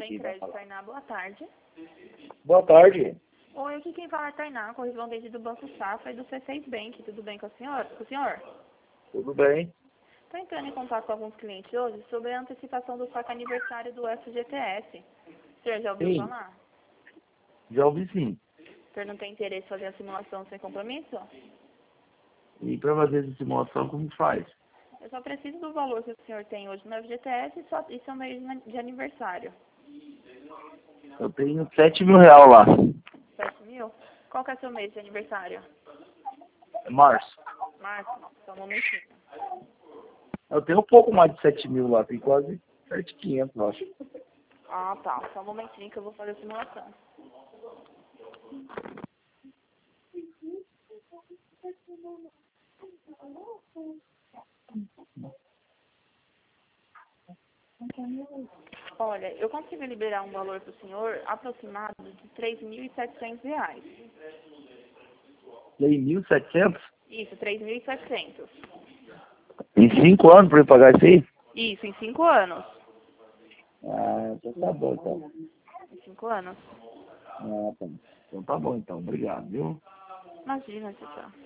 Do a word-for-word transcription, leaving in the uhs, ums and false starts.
Bem Crédito, Tainá, boa tarde. Boa tarde. Oi, aqui quem fala é Tainá, correspondente do Banco Safra e do C seis Bank. Tudo bem com a senhora? Com o senhor? Tudo bem? Estou entrando em contato com alguns clientes hoje sobre a antecipação do quarto aniversário do F G T S. O senhor já ouviu Sim. falar? Já ouvi sim. O senhor não tem interesse em fazer a simulação sem compromisso? E para fazer essa simulação, como faz? Eu só preciso do valor que o senhor tem hoje no F G T S e, só, e seu mês de aniversário. Eu tenho sete mil reais lá. sete mil? Qual que é seu mês de aniversário? Março. Março? Só um momentinho. Eu tenho um pouco mais de sete mil lá. Tem quase sete mil e quinhentos, eu acho. Ah, tá. Só um momentinho que eu vou fazer a simulação. Olha, eu consigo liberar um valor para o senhor aproximado de três mil e setecentos reais. três mil e setecentos? Isso, três mil e setecentos. Em cinco anos para eu pagar isso aí? Isso, em cinco anos. Ah, então tá bom, então. Em cinco anos. Ah, tá. Então tá bom, então. Obrigado, viu? Imagina, tchau, tchau.